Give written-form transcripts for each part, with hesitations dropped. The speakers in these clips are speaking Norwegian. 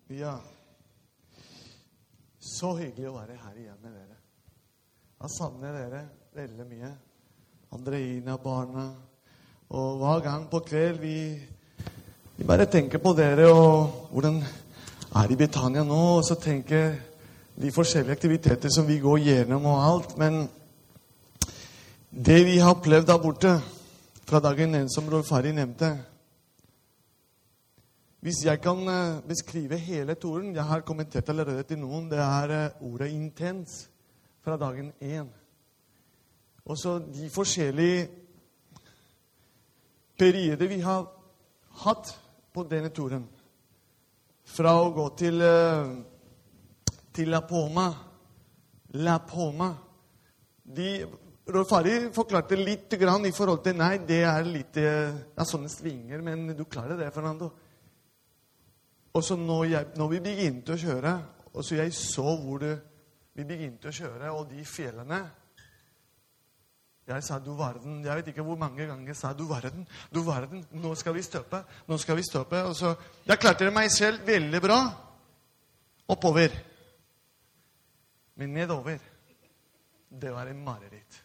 Ja, så hyggelig å være her igjen med dere. Jeg savner dere veldig mye. Andreina, barna. Og hver gang på kveld vi bare tenker på dere og hvordan er i Betania nå. Og så tenker de forskjellige aktiviteter som vi går gjennom og alt. Men det vi har opplevd der borte fra dagen 1 som Rolf Harry nevnte. Hvis jeg kan beskrive hele turen, jeg har kommentert allerede til noen, det er ordet intens fra dagen 1. Og så de forskjellige perioder vi har hatt på denne turen. Fra å gå til La Palma. Rolf Harry forklarte litt grann i forhold til, nei, det er litt sånne svinger, men du klarer det, Fernando. Og så når vi begynte å kjøre, og så jeg så hvor vi begynte å kjøre, og de fjellene, jeg sa, du verden, jeg vet ikke hvor mange ganger jeg sa, du verden, nå skal vi stoppe, og så, jeg klarte meg selv veldig bra, oppover, men nedover, det var en mareritt.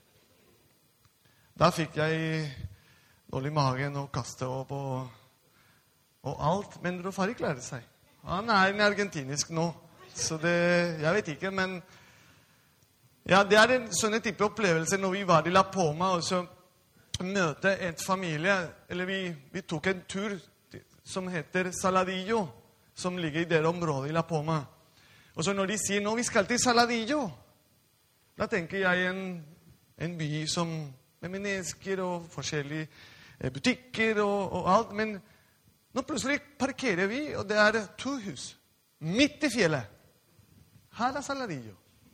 Da fikk jeg dårlig i magen og kastet opp og alt, men Rolf Harry klarer seg. Han er en argentinisk nå, så det, jeg vet ikke, men ja, det er en sånne type opplevelse når vi var i La Palma, og så møte et familie, eller vi tok en tur som heter Saladillo, som ligger i det området i La Palma. Og så når de sier, nå vi skal til Saladillo, da tenker jeg en by som med mennesker og forskjellige butikker og alt, men nå plutselig parkerer vi, og det er 2 hus. Midt i fjellet. Her er Saladillo.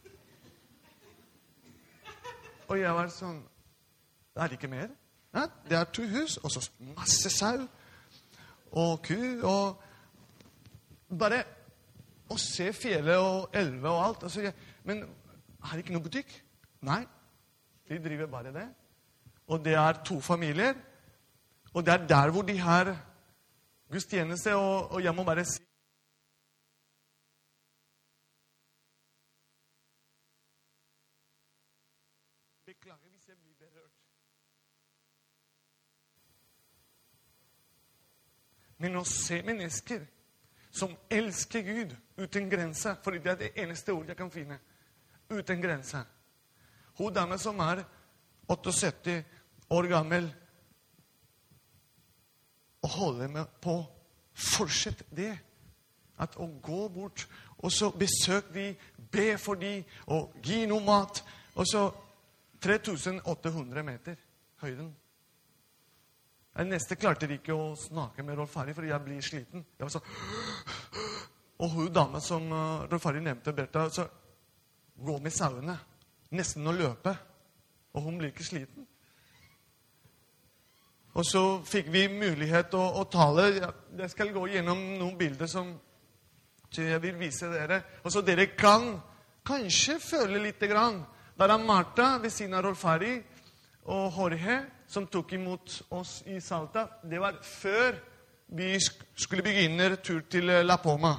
Og jeg var sånn, det er ikke mer. Ja, det er 2 hus, og så masse sau, og ku, og bare å se fjellet og elve og alt. Og så, men er det ikke noen butikk? Nei, de driver bare det. Og det er 2 familier, og det er der hvor de har gudstjeneste, og jeg må bare si beklager hvis jeg blir berørt. Men å se mennesker som elsker Gud uten grenser, for det er det eneste ord jeg kan finne, uten grenser. Hun dame som er 78 år gammel, og holde meg på, fortsett det. At å gå bort, og så besøk de, be for de, og gi noe mat. Og så 3800 meter høyden. Jeg neste klarte ikke å snakke med Rolf Harry, fordi jeg blir sliten. Jeg var sånn, og hun dame som Rolf Harry nevnte, Bertha, så gå med sauene, nesten å løpe. Og hun blir ikke sliten. Og så fikk vi mulighet å tale. Jeg skal gå gjennom noen bilder som jeg vil vise dere. Og så dere kan kanskje føle litt grann. Der er Martha ved siden av Rolf Harry og Jorge som tok imot oss i Salta. Det var før vi skulle begynne tur til La Palma.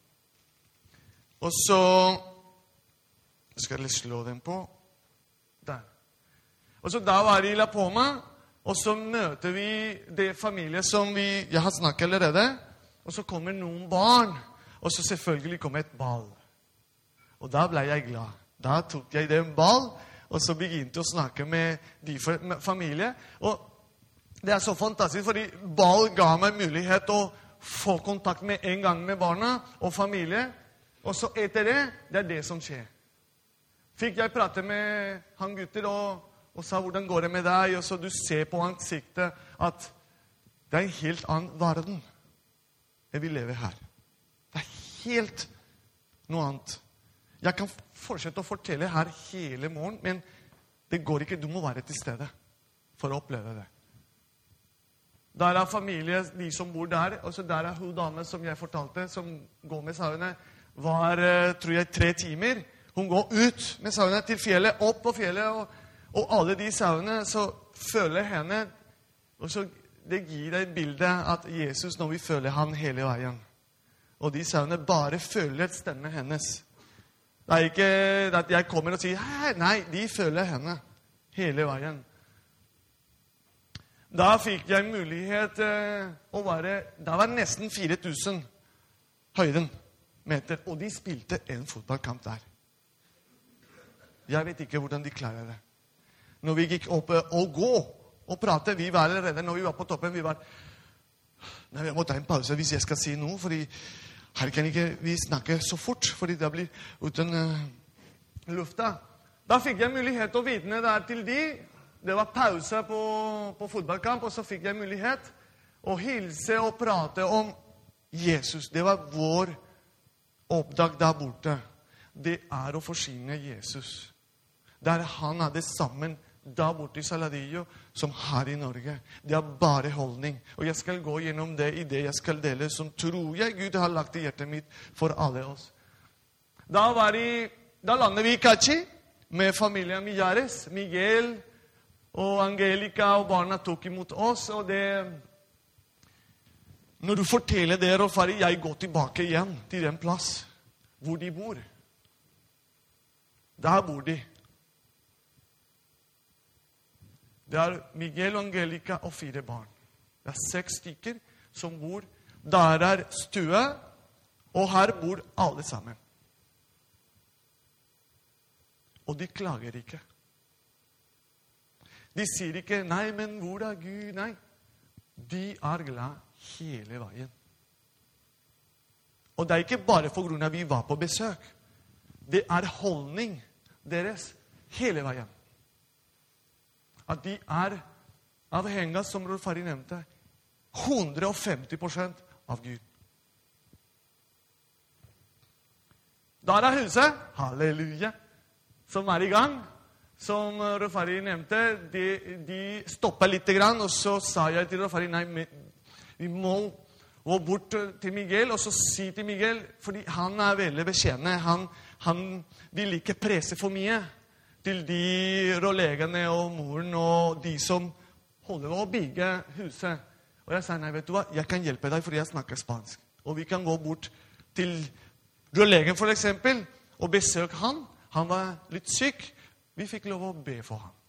Og så skal jeg slå den på. Der. Og så da var vi i La Palma. Og så møter vi det familie som jeg har snakket allerede. Og så kommer noen barn. Og så selvfølgelig kommer et ball. Og da ble jeg glad. Da tok jeg den ball, og så begynte jeg å snakke med de familie. Og det er så fantastisk, fordi ball ga meg mulighet å få kontakt med en gang med barna og familie. Og så etter det er det som skjer. Fikk jeg prate med han gutter og sa, hvordan går det med deg? Og så du ser på ansiktet at det er en helt annen verden. Jeg vil leve her. Det er helt noe annet. Jeg kan fortsette å fortelle her hele morgen, men det går ikke. Du må være til stede for å oppleve det. Der er familie, de som bor der, og så der er hun dame som jeg fortalte, som går med sauene, var, tror jeg, 3 timer. Hun går ut med sauene til fjellet, opp på fjellet, og alle de sauene så føler henne, og så det gir deg et bilde at Jesus, når vi føler han hele veien. Og de sauene bare føler stemmen hennes. Det ikke at jeg kommer og sier, hei, nei, de føler henne hele veien. Da fikk jeg mulighet å være, da var nesten 4000 høyden meter, og de spilte en fotballkamp der. Jeg vet ikke hvordan de klarer det. Når vi gikk opp og gå og prate, vi var allerede, når vi var på toppen, vi var, nei, jeg må ta en pause hvis jeg skal si noe, fordi her kan ikke vi snakke så fort, fordi det blir uten lufta. Da fikk jeg mulighet å vitne der til de. Det var pause på fotballkamp, og så fikk jeg mulighet å hilse og prate om Jesus. Det var vår oppdag der borte. Det å forsyne Jesus. Der han hadde sammen der borte i Saladillo som her i Norge. Det bare holdning. Og jeg skal gå gjennom det i det jeg skal dele, som tror jeg Gud har lagt i hjertet mitt for alle oss. Da landet vi i Cachi med familien Millares. Miguel og Angelica og barna tok imot oss. Og det, når du forteller det, Rofari, jeg går tilbake igjen til den plass hvor de bor. Der bor de. Det Miguel og Angelica og 4 barn. Det 6 stykker som bor. Der stue, og her bor alle sammen. Og de klager ikke. De sier ikke, nei, men hvor Gud? Nei. De glad hele veien. Og det ikke bare for grunn av vi var på besøk. Det holdning deres hele veien. At de avhengig, som Rolfari nevnte, 150% av Gud. Der huset, halleluja, som i gang. Som Rolfari nevnte, de stoppet litt grann, og så sa jeg til Rolfari, nei, vi må gå bort til Miguel, og så si til Miguel, fordi han veldig bekjennende, han vil ikke presse for mye til de rålegene og moren og de som holder å bygge huset. Og jeg sa, nei, vet du hva, jeg kan hjelpe deg, fordi jeg snakker spansk. Og vi kan gå bort til rålegen for eksempel, og besøke han. Han var litt syk. Vi fikk lov å be for han.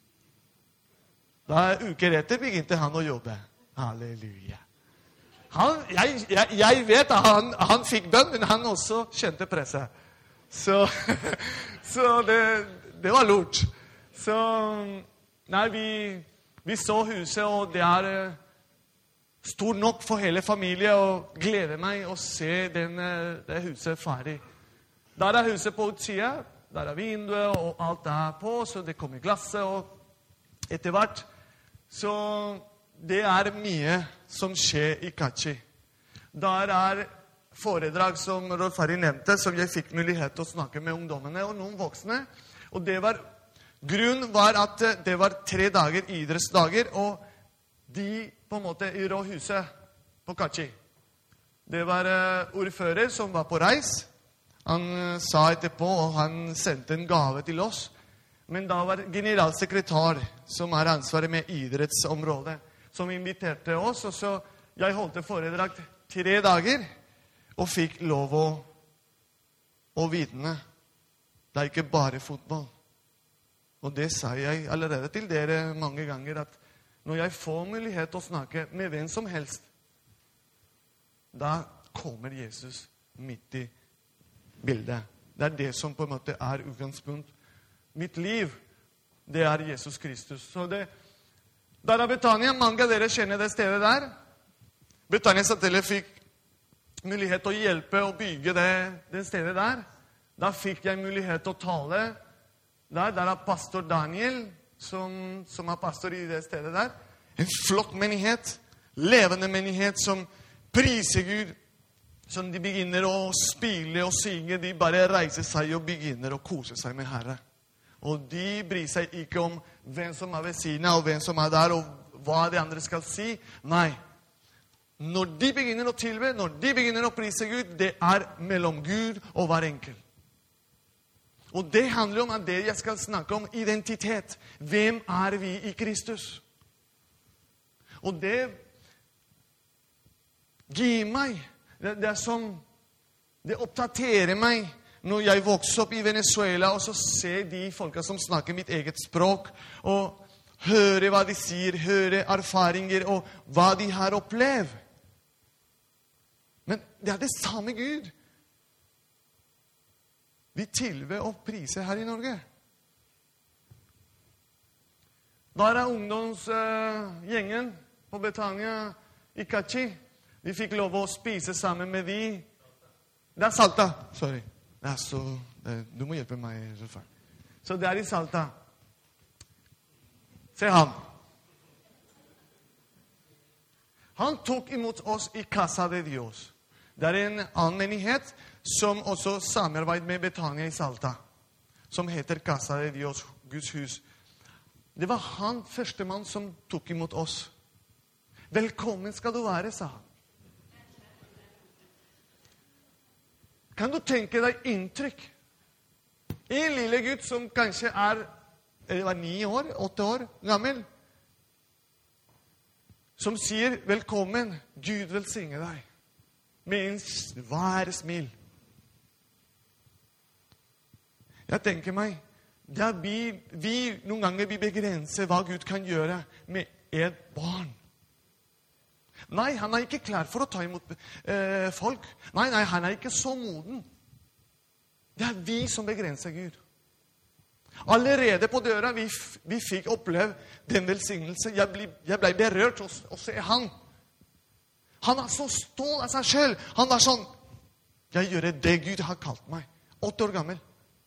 Da uker etter begynte han å jobbe. Halleluja. Jeg vet at han fikk bønn, men han også kjente presset. Så det var lurt. Så nei, vi så huset, og det stor nok for hele familien, og gleder meg å se det huset ferdig. Der huset på utsida, der vinduet, og alt på, så det kommer glasset, og etter hvert. Så det mye som skjer i Cachi. Der foredrag som Rolfari nevnte, som jeg fikk mulighet til å snakke med ungdommene og noen voksne. Og grunnen var at det var 3 dager, idrettsdager, og de på en måte i råhuset på Cachi. Det var ordfører som var på reis. Han sa etterpå, og han sendte en gave til oss. Men da var generalsekretær, som ansvaret med idrettsområdet, som inviterte oss. Og så jeg holdt foredrag 3 dager, og fikk lov å vitne. Det ikke bare fotball. Og det sa jeg allerede til dere mange ganger, at når jeg får mulighet til å snakke med hvem som helst, da kommer Jesus midt i bildet. Det det som på en måte utgangspunkt. Mitt liv, det Jesus Kristus. Så der Betania, mange av dere kjenner det stedet der. Betania Satelle fikk mulighet til å hjelpe og bygge det stedet der. Da fikk jeg mulighet til å tale. Der pastor Daniel, som pastor i det stedet der. En flott menighet, levende menighet som priser Gud. Som de begynner å spille og synge, de bare reiser seg og begynner å kose seg med Herre. Og de bryr seg ikke om hvem som ved siden av, og hvem som der, og hva de andre skal si. Nei. Når de begynner å tilbe, når de begynner å prise Gud, det mellom Gud og hver enkelt. Og det handler om at det jeg skal snakke om, identitet. Hvem vi i Kristus? Og det gir meg Det som, det oppdaterer meg når jeg vokser opp i Venezuela, og så ser de folka som snakker mitt eget språk, og hører hva de sier, hører erfaringer, og hva de har opplevd. Men det er det samme Gud vi tilber og priser her i Norge. Der er ungdomsgjengen på Betania i Kachi. Vi fikk lov å spise sammen med de. Det er Salta. Sorry. Det er så, du må hjelpe meg. Så det er i Salta. Se han. Han tok imot oss i Casa de Dios. Det er en annen menighet som også samarbeider med Betania i Salta, som heter Casa de Dios, Guds hus. Det var han første mann som tok imot oss. Velkommen skal du være, sa han. Kan du tenke deg inntrykk? En lille gutt som kanskje var 9 år, 8 år gammel, som sier velkommen, Gud velsigne deg, med en svær smil. Jeg tenker meg, vi noen ganger vi begrenser hva Gud kan gjøre med et barn. Nei, han er ikke klar for å ta imot folk. Nei, han er ikke så moden. Det er vi som begrenser Gud. Allerede på døra vi fikk oppleve den velsignelse. Jeg ble berørt å se han. Han er så stolt av seg selv. Han er sånn, jeg gjør det Gud har kalt meg. 8 år gammel.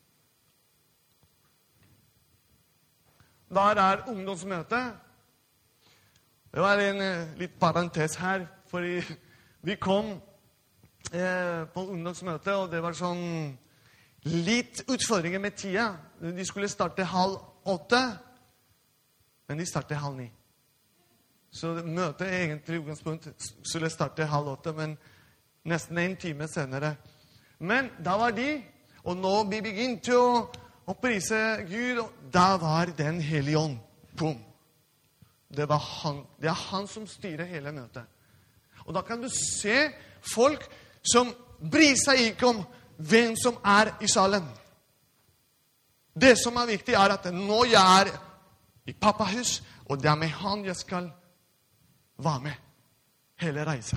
Der er ungdomsmøte. Det var en litt parentes her, fordi vi kom på ungdomsmøte, og det var sånn litt utfordringer med tida. De skulle starte 7:30, men de startet 7:30. Så møtet egentlig i utgangspunktet skulle starte 7:30, men nesten en time senere. Men da var de, og nå vi begynte å prise Gud, og da var den Hellige Ånd. Boom. Det er han som styrer hele møtet. Og da kan du se folk som bryr seg ikke om hvem som er i salen. Det som er viktig er at nå jeg er i pappahus, og det er med han jeg skal være med hele reisen.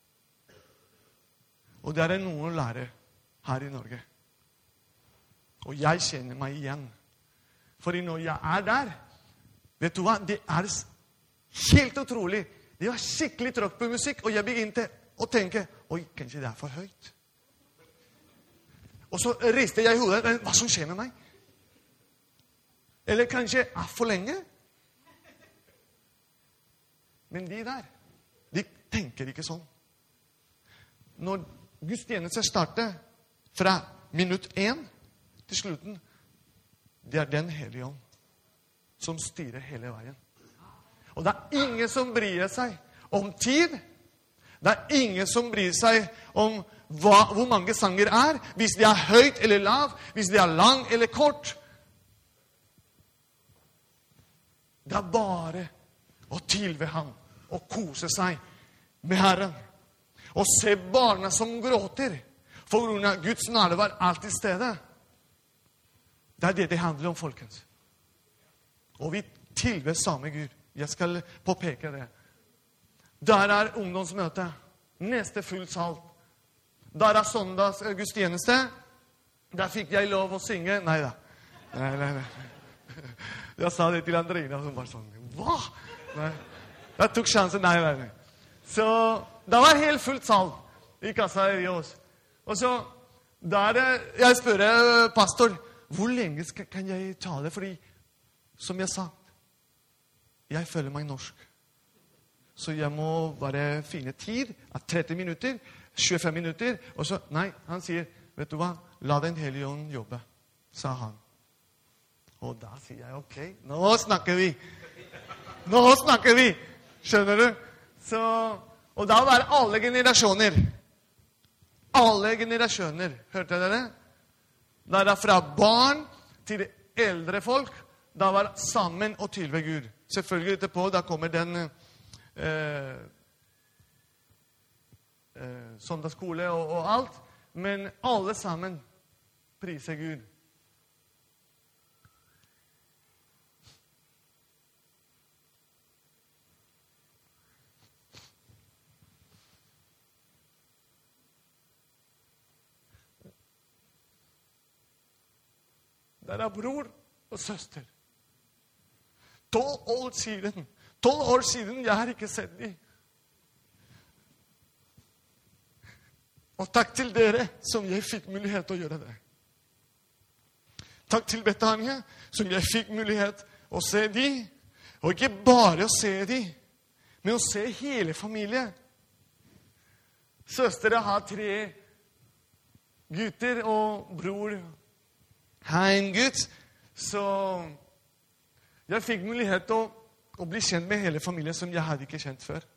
Og det er noe å lære her i Norge. Og jeg kjenner meg igjen. Fordi når jeg er der, vet du hva? Det er helt utrolig. Det var skikkelig trøkk på musikk, og jeg begynte å tenke, oi, kanskje det er for høyt. Og så ristet jeg i hodet, hva som skjer med meg? Eller kanskje for lenge? Men de der, de tenker ikke sånn. Når gudstjeneste starter fra minutt 1 til slutten, det er den Hellige Ånd som styrer hele veien. Og det er ingen som bryr seg om tid. Det er ingen som bryr seg om hvor mange sanger er, hvis de er høyt eller lav, hvis de er lang eller kort. Det er bare å tilbe ham og kose seg med Herren. Og se barna som gråter for grunn av Guds nærvær er til stede. Det er det handler om, folkens. Og vi tilber samme Gud. Jeg skal påpeke det. Der er ungdomsmøte. Neste full sal. Der er søndags gudstjeneste. Der fikk jeg lov å synge. Neida. Nei. Jeg sa det til Andrina, som var sånn, hva? Nei. Jeg tok sjansen. Nei. Så det var helt fullt sal i Casa de Dios. Og så der jeg spør pastor, hvor lenge kan jeg tale? Fordi, som jeg sa, jeg føler meg norsk. Så jeg må bare finne tid, 30 minutter, 25 minutter, og så, nei, han sier, vet du hva, la den Hellige Ånd jobbe, sa han. Og da sier jeg, ok, nå snakker vi. Nå snakker vi, skjønner du? Så, og da var alle generasjoner. Alle generasjoner, hørte dere? Da er det fra barn til eldre folk, da var sammen og tilbe Gud. Selvfølgelig etterpå, da kommer den søndagsskole og alt. Men alle sammen priser Gud. Der bror og søster. 12 år siden. 12 år siden, jeg har ikke sett dem. Og takk til dere som jeg fikk mulighet til å gjøre det. Takk til Betania som jeg fikk mulighet å se dem. Og ikke bare å se dem, men å se hele familien. Søstere har 3 gutter, og bror har en gutt. Så jeg fikk mulighet til å bli kjent med hele familien som jeg hadde ikke kjent før.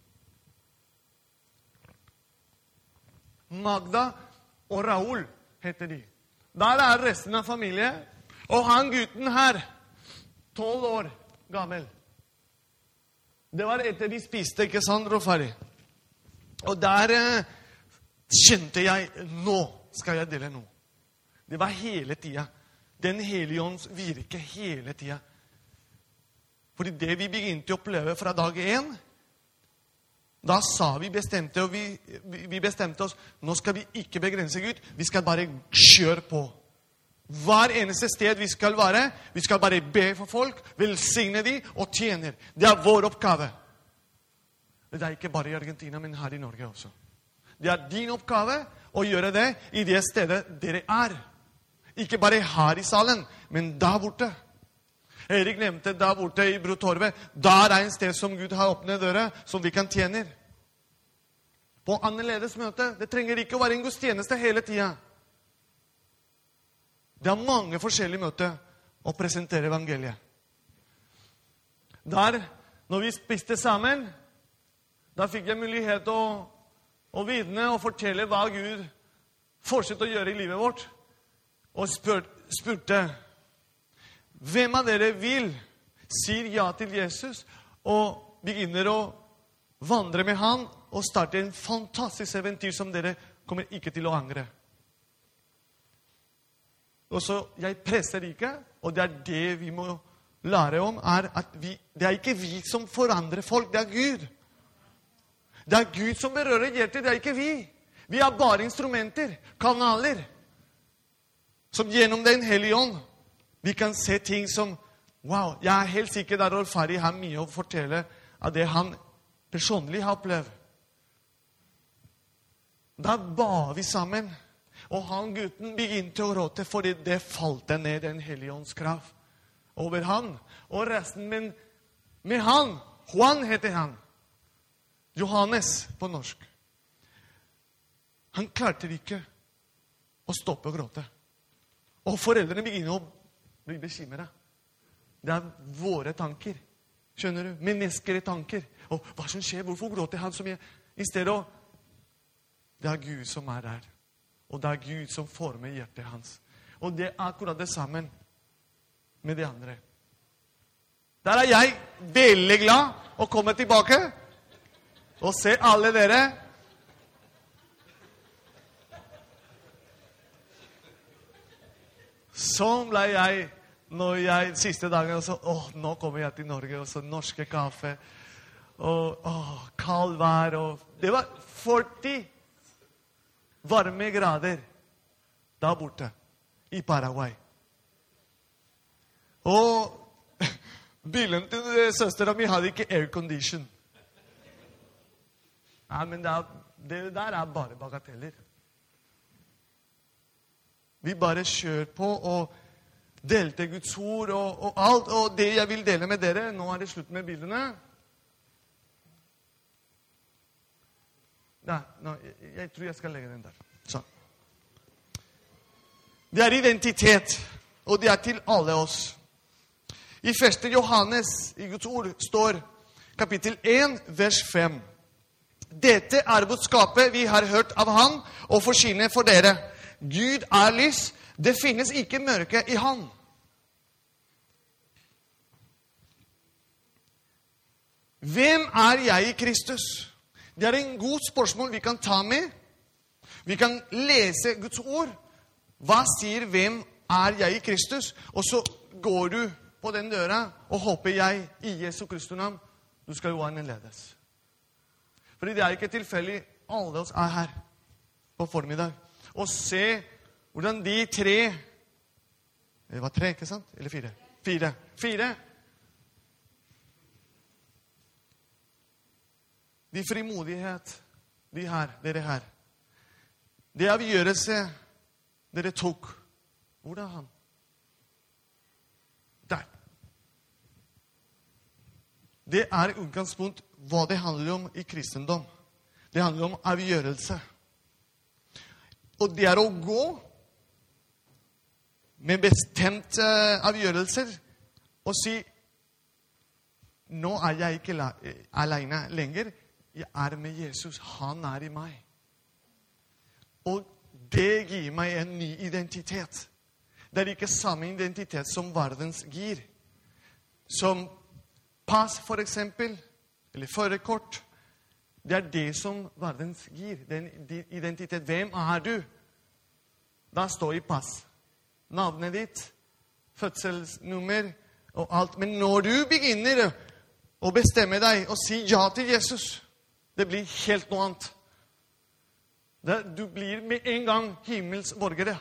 Magda og Raul heter de. Der resten av familien. Og han gutten her, 12 år gammel. Det var etter de spiste, ikke sant, Rofari? Og der kjente jeg, nå skal jeg dele noe. Det var hele tiden. Den hellige ånds virke hele tiden. Fordi det vi begynte å oppleve fra dag 1, da sa vi bestemte, og vi bestemte oss, nå skal vi ikke begrense Gud, vi skal bare kjøre på. Hver eneste sted vi skal være, vi skal bare be for folk, velsigne de og tjener. Det er vår oppgave. Det er ikke bare i Argentina, men her i Norge også. Det er din oppgave å gjøre det i det stedet dere er. Ikke bare her i salen, men der borte. Erik nevnte der borte i Brotorvet. Der en sted som Gud har åpnet døra, som vi kan tjene. På annerledes møte. Det trenger ikke å være en gudstjeneste hele tiden. Det er mange forskjellige møter å presentere evangeliet. Der, når vi spiste sammen, da fikk jeg mulighet til å vitne og fortelle hva Gud fortsetter å gjøre i livet vårt. Og spurte, hvem av dere sier ja til Jesus og begynner å vandre med han og starte en fantastisk eventyr som dere kommer ikke til å angre. Og så jeg presser ikke, og det er det vi må lære om, er at det er ikke vi som forandrer folk, det er Gud. Det er Gud som berører hjertet, det er ikke vi. Vi er bare instrumenter, kanaler, som gjennom den hellige ånd vi kan se ting som, wow, jeg er helt sikker der Rolfari har mye å fortelle av det han personlig har opplevd. Da ba vi sammen, og han gutten begynte å råte, fordi det falt ned en hellige ånds kraft over han. Og resten med han, Juan heter han, Johannes på norsk. Han klarte ikke å stoppe å gråte. Og foreldrene begynner å bli bekymret. Det er våre tanker. Skjønner du? Menneskelige tanker. Og hva som skjer? Hvorfor gråter han så mye? I stedet det er Gud som er der. Og det er Gud som former hjertet hans. Og det er akkurat det sammen med de andre. Der er jeg veldig glad å komme tilbake og se alle dere. Sånn ble jeg, når jeg siste dagen, og så, nå kommer jeg til Norge, og så norske kaffe, og kald vær, og det var 40 varme grader der borte, i Paraguay. Og bilen til søsteren min hadde ikke aircondition. Nei, men det der er bare bagateller. Vi bare kjør på og delte Guds ord og alt. Og det jeg vil dele med dere, nå er det slutt med bildene. Nei, jeg tror jeg skal legge den der. Sånn. Det er identitet, og det er til alle oss. I 1. Johannes i Guds ord står kapittel 1, vers 5. Dette er budskapet vi har hørt av han og forkynner for dere. Gud er lys. Det finnes ikke mørke i han. Hvem er jeg i Kristus? Det er en god spørsmål vi kan ta med. Vi kan lese Guds ord. Hva sier hvem er jeg i Kristus? Og så går du på den døra og håper jeg i Jesu Kristi navn. Du skal gå annerledes. Fordi det er ikke tilfeldig. Alle oss er her på formiddag. Og se hvordan de tre, det var tre, ikke sant? Eller fire? Fire. De frimodighet, dere her. Det avgjørelse dere tok. Hvor er han? Der. Det er utgangspunkt hva det handler om i kristendom. Det handler om avgjørelse. Og det er å gå med bestemte avgjørelser og si, nå er jeg ikke alene lenger. Jeg er med Jesus. Han er i meg. Og det gir meg en ny identitet. Det er ikke samme identitet som verdens gir. Som pass, for eksempel, eller førerkort. Det er det som verdens gir. Den identitet. Hvem er du? Da står i pass. Navnet ditt, fødselsnummer og alt. Men når du begynner å bestemme deg og si ja til Jesus, det blir helt noe annet. Du blir med en gang himmels borgere.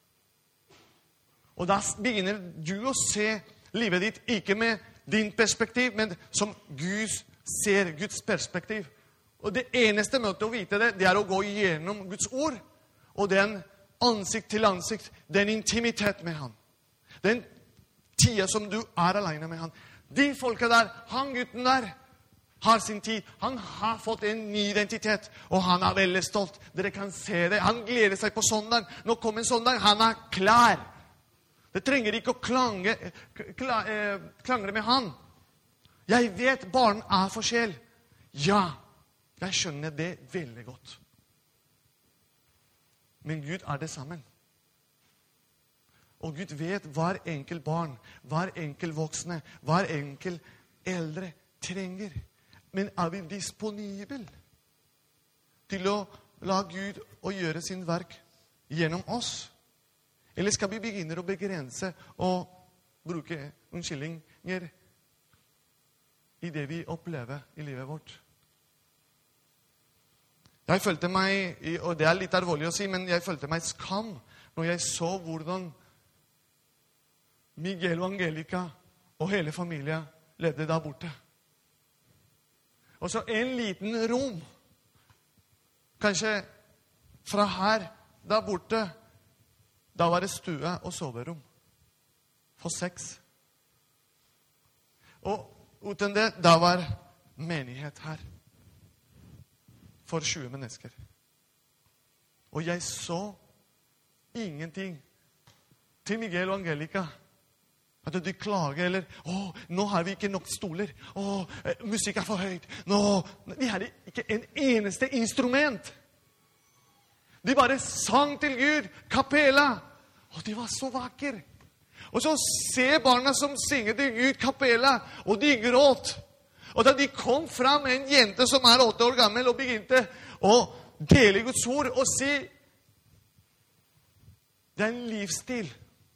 Og da begynner du å se livet ditt ikke med din perspektiv, men som Gud ser, Guds perspektiv. Og det eneste måte å vite det, det er å gå gjennom Guds ord, og den ansikt til ansikt, den intimitet med han. Den tida som du er alene med han. De folka der, han gutten der, har sin tid. Han har fått en ny identitet, og han er veldig stolt. Dere kan se det. Han gleder seg på søndag. Nå kommer søndag. Han er klar. Det trenger ikke å klangre med han. Jeg vet barn er forskjell. Ja, jeg skjønner det veldig godt. Men Gud er det sammen. Og Gud vet hver enkelt barn, hver enkelt voksne, hver enkelt eldre trenger. Men er vi disponibel til å la Gud å gjøre sin verk gjennom oss? Eller skal vi begynne å begrense og bruke unnskyldninger i det vi opplever i livet vårt? Jeg følte meg, og det er litt alvorlig å si, men jeg følte meg skam når jeg så hvordan Miguel og Angelica og hele familien levde der borte. Og så en liten rom, kanskje fra her, der borte, da var det stue og soverom for 6. Og uten det, da var menighet her for 20 mennesker. Og jeg så ingenting til Miguel og Angelica. At de klager, eller nå har vi ikke nok stoler. Musikk er for høyt. De hadde ikke en eneste instrument. De bare sang til Gud, kapella. Og de var så vakre. Og så ser barna som synger til Gud, kapella, og de gråt. Og da de kom fram en jente som er 8 år gammel, og begynte å dele Guds ord og si, det er en livsstil.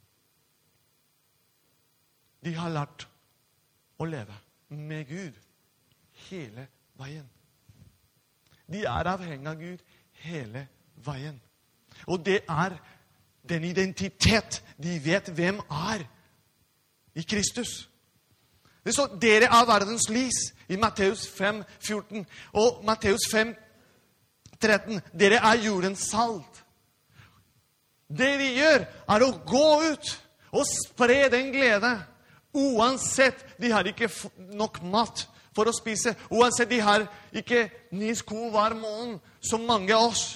De har lært å leve med Gud hele veien. De er avhengig av Gud hele veien. Og det er den identitet de vet hvem er i Kristus. Det står, dere er verdens lys i Matteus 5:14. Og Matteus 5:13. Dere er jordens salt. Det vi gjør er å gå ut og spre den glede. Uansett, de har ikke nok mat for å spise. Uansett, de har ikke nye sko hver morgen, som mange av oss.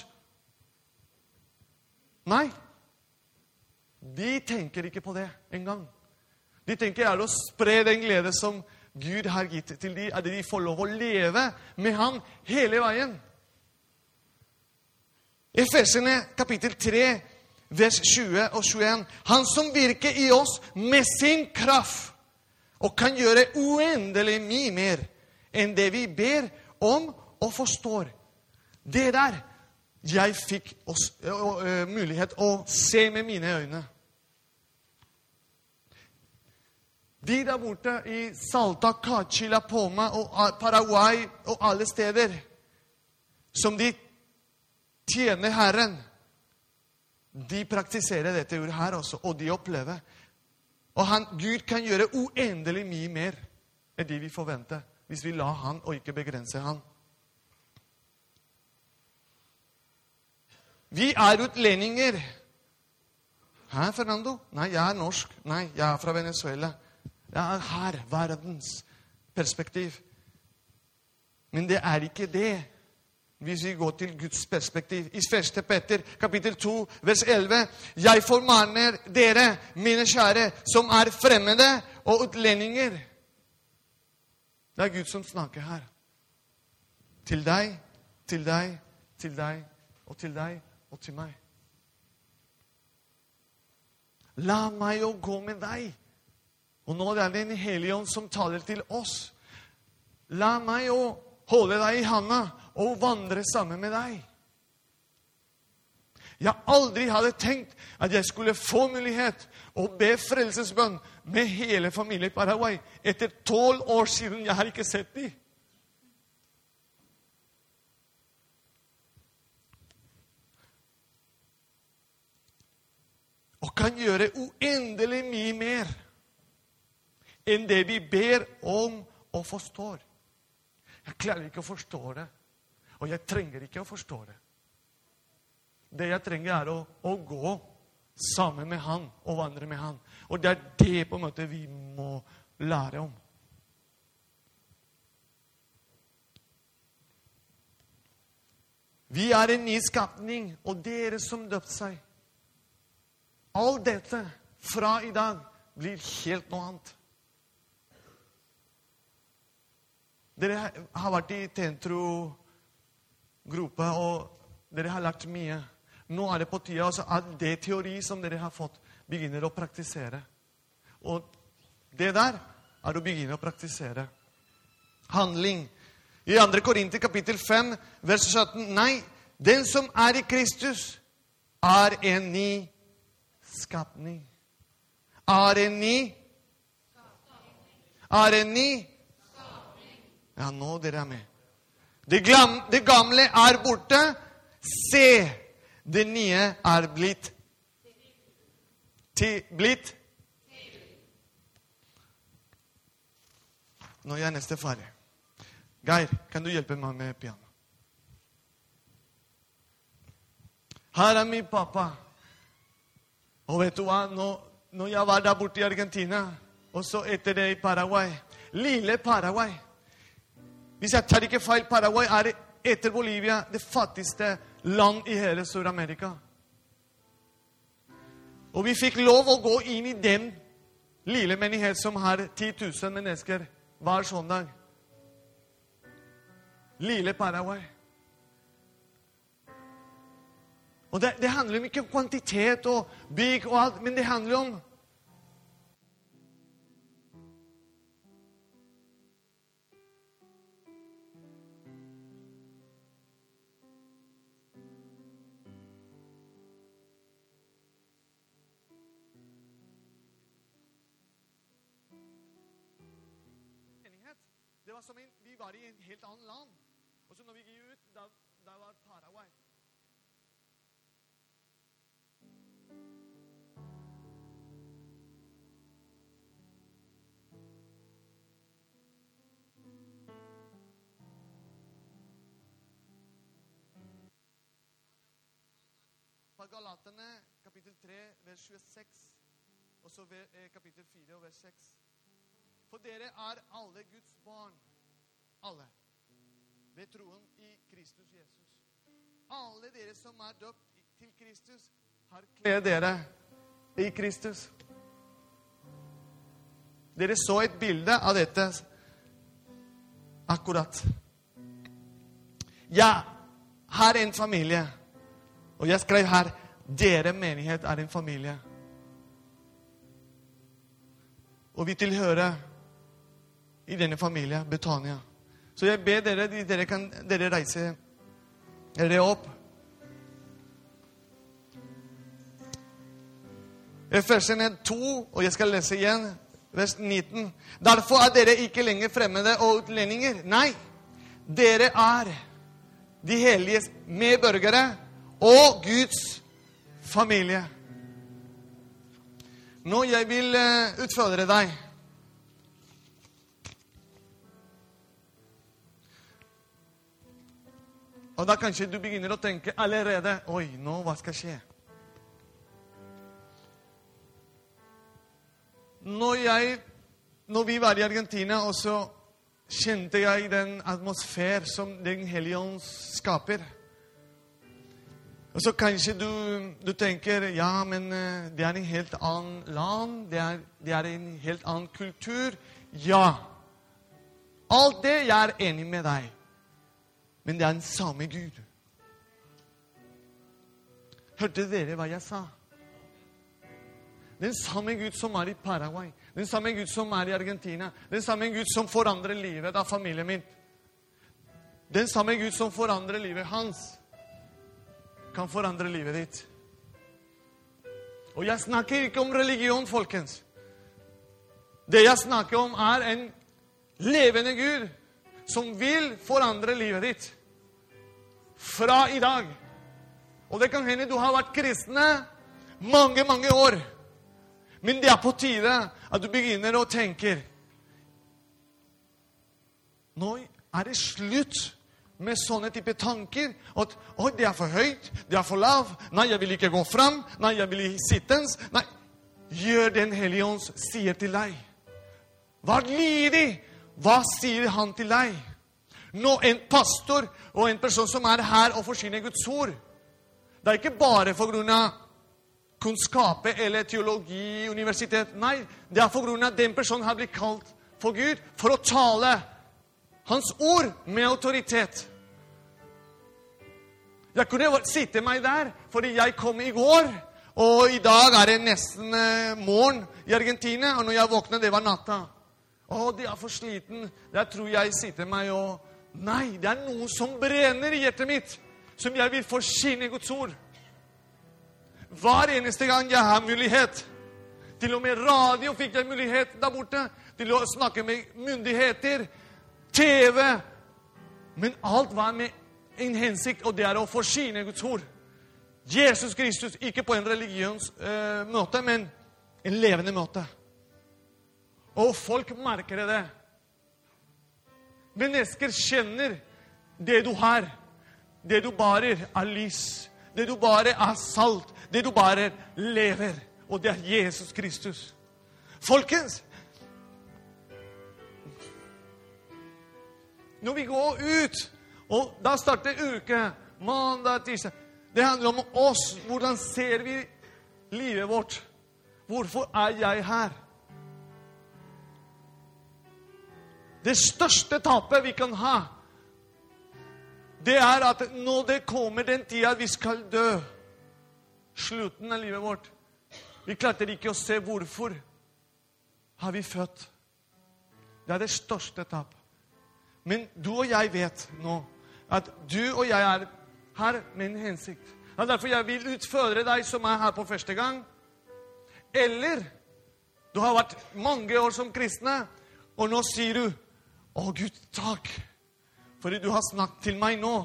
Nei. De tenker ikke på det engang. De tenker er å spre den glede som Gud har gitt til dem. At de får lov å leve med ham hele veien. Efeserne kapittel 3, vers 20 og 21. Han som virker i oss med sin kraft og kan gjøre uendelig mye mer enn det vi ber om og forstår. Det der jeg fikk mulighet å se med mine øyne. De der borte i Salta, Kachi, La Palma og Paraguay og alle steder som de tjener Herren, de praktiserer dette ordet her også, og de opplever. Og Gud kan gjøre uendelig mye mer enn det vi forventer, hvis vi lar han og ikke begrenser han. Vi er utlendinger. Hæ, Fernando? Nei, jeg er norsk. Nei, jeg er fra Venezuela. Jeg er her, verdens perspektiv. Men det er ikke det, hvis vi går til Guds perspektiv. I 1. Peter, kapittel 2, vers 11. Jeg formaner dere, mine kjære, som er fremmede og utlendinger. Det er Gud som snakker her. Til deg, til deg, til deg, og til deg, og til meg. La meg å gå med deg. Og nå er det en Hellige Ånd som taler til oss. La meg å holde deg i handa og vandre sammen med deg. Jeg aldri hadde tenkt at jeg skulle få mulighet å be frelsesbønn med hele familien i Paraguay. Etter 12 år siden jeg har ikke sett dem. Og kan gjøre uendelig mye mer enn det vi ber om og forstår. Jeg klarer ikke å forstå det, og jeg trenger ikke å forstå det. Det jeg trenger er å gå sammen med han og vandre med han. Og det er det på en måte vi må lære om. Vi er en ny skapning, og dere som døpt seg. Alt dette fra i dag blir helt noe annet. Dere har vært i Tentro-gruppa, og dere har lært mye. Nå er det på tida, altså at det teori som dere har fått, begynner å praktisere. Og det der er å begynne å praktisere. Handling. I 2. Korinter kapittel 5, vers 17. Nei, den som er i Kristus, er en ny skapning. Er en ny? Er en ny? Ja, nå dere er med. Det gamle er borte. Se, det nye er blitt. Nå er jeg nesten ferdig. Geir, kan du hjelpe meg med piano? Her er min pappa. Og vet du hva? Når jeg var der borte i Argentina, og så etter det i Paraguay, lille Paraguay. Hvis jeg tar ikke feil, Paraguay er etter Bolivia det fattigste land i hele Sør-Amerika. Og vi fikk lov å gå inn i den lille menighet som har 10 000 mennesker hver søndag. Lille Paraguay. Og det handler ikke om kvantitet og bygg og alt, men det handler om det var som vi var i en helt annen land. Og så når vi gikk ut, da var Paraguay. Fra Galaterne, kapittel 3, vers 26, og så kapittel 4, vers 6. For dere er alle Guds barn. Alle. Ved troen i Kristus Jesus. Alle dere som er døpt til Kristus, har kledd dere i Kristus. Dere så et bilde av dette akkurat. Jeg har en familie, og jeg skrev her, dere menighet er en familie. Og vi tilhører i denne familien, Betania. Så jeg ber dere, kan dere reise dere opp. Efeserne 2, og jeg skal lese igjen, vers 19. Derfor er dere ikke lenger fremmede og utlendinger. Nei, dere er de helliges medborgere og Guds familie. Nå jeg vil utfordre deg. Og da kanskje du begynner å tenke allerede, oi, nå hva skal skje? Når vi var i Argentina, og så kjente jeg den atmosfære som den Hellige Ånd skaper. Og så kanskje du tenker, ja, men det er en helt annen land, det er en helt annen kultur. Ja, alt det jeg er enig med deg. Men det er den samme Gud. Hørte dere hva jeg sa? Den samme Gud som er i Paraguay. Den samme Gud som er i Argentina. Den samme Gud som forandrer livet av familien min. Den samme Gud som forandrer livet hans, kan forandre livet ditt. Og jeg snakker ikke om religion, folkens. Det jeg snakker om er en levende Gud som vil forandre livet ditt fra i dag. Og det kan hende du har vært kristne mange, mange år. Men det er på tide at du begynner å tenke, nå er det slutt med sånne type tanker, at det er for høyt, det er for lav, nei, jeg vil ikke gå frem, nei, jeg vil sittens, nei. Gjør den Hellige Ånd sier til deg. Vær lydig. Hva sier han til deg? Nå en pastor og en person som er her og forsyner Guds ord, det er ikke bare for grunn av kunnskap eller teologi, universitet. Nei, det er for grunn av den personen har blitt kalt for Gud for å tale hans ord med autoritet. Jeg kunne sitte meg der, fordi jeg kom i går, og i dag er det nesten morgen i Argentina, og når jeg våknet, det var natta. Det er for sliten. Der tror jeg sitter meg og... Nei, det er noe som brenner i hjertet mitt, som jeg vil forsyne Guds ord. Hver eneste gang jeg har mulighet, til og med radio fikk jeg mulighet der borte, til å snakke med myndigheter, TV, men alt var med en hensikt, og det er å forsyne Guds ord. Jesus Kristus, ikke på en religionsmåte, men en levende måte. Og folk merker det. Mennesker kjenner det du har. Det du bare er lys. Det du bare er salt. Det du bare lever. Og det er Jesus Kristus. Folkens, når vi går ut, og da starter uke, mandag, tirsdag, det handler om oss. Hvordan ser vi livet vårt? Hvorfor er jeg her? Det største tapet vi kan ha, det er at når det kommer den tida vi skal dø, slutten av livet vårt, vi klarte ikke å se hvorfor har vi født. Det er det største tapet. Men du og jeg vet nå at du og jeg er her med en hensikt. Det er derfor jeg vil utfordre deg som er her på første gang. Eller du har vært mange år som kristne, og nå sier du, Gud, takk, fordi du har snakket til meg nå.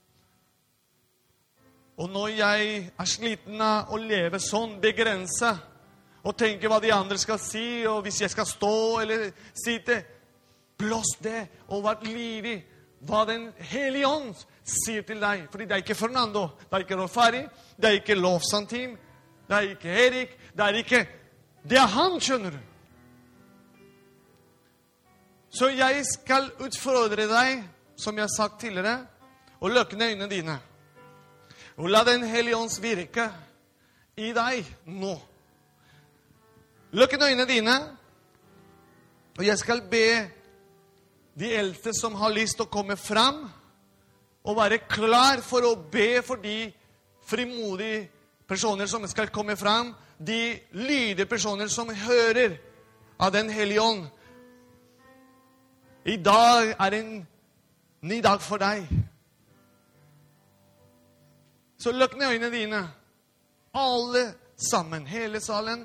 Og når jeg er sliten av å leve sånn, begrenset, og tenke hva de andre skal si, og hvis jeg skal stå eller sitte, blås det, og vær lydig, hva den Hellige Ånd sier til deg. Fordi det er ikke Fernando, det er ikke Rofari, det er ikke Lovsantim, det er ikke Erik, det er han, skjønner du. Så jeg skal utfordre deg, som jeg har sagt tidligere, og lukke øynene dine. Og la den Hellige Ånds virke i deg nå. Lukke øynene dine, og jeg skal be de eldste som har lyst til å komme frem, og være klar for å be for de frimodige personer som skal komme frem, de lydige personer som hører av den Hellige Ånd. I dag er en Ny dag for deg. Så lukk ned øynene dine. Alle sammen, hele salen.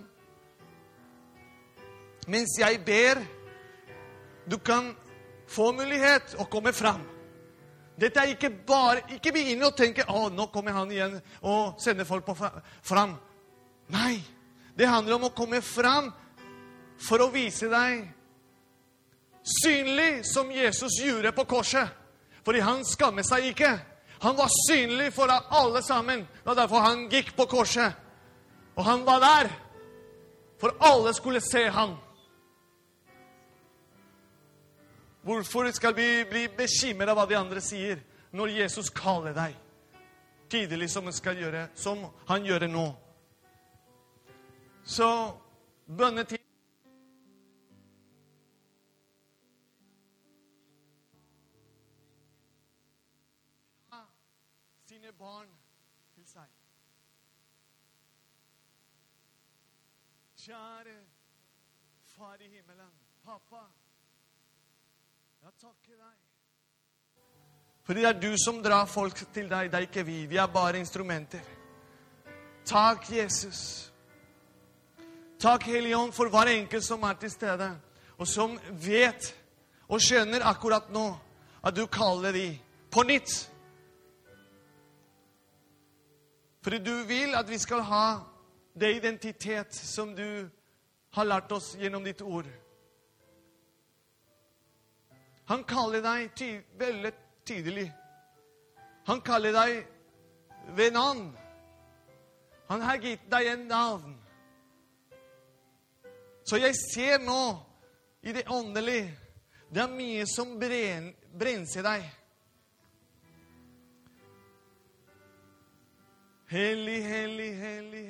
Mens jeg ber, du kan få mulighet å komme fram. Dette ikke bare, ikke begynne å tenke, nå kommer han igjen og sender folk fram. Nei, det handler om å komme fram for å vise deg synlig som Jesus gjorde på korset. Fordi han skammer seg ikke. Han var synlig for alle sammen. Det var derfor han gikk på korset. Og han var der for alle skulle se han. Hvorfor skal vi bli bekymret av hva de andre sier når Jesus kaller deg tydelig som han gjør nå? Så bønnetid. Sine barn til seg. Kjære Far i himmelen, pappa, jeg takker deg. Fordi det er du som drar folk til deg, det er ikke vi. Vi er bare instrumenter. Takk, Jesus. Takk, Hellige Ånd, for hver enkelt som er til stede, og som vet og skjønner akkurat nå at du kaller dem på nytt. Fordi du vil at vi skal ha det identitet som du har lært oss gjennom ditt ord. Han kaller deg veldig tydelig. Han kaller deg ved navn. Han har gitt deg en navn. Så jeg ser nå i det åndelige, det er mye som brenser deg. Hellig, hellig, hellig,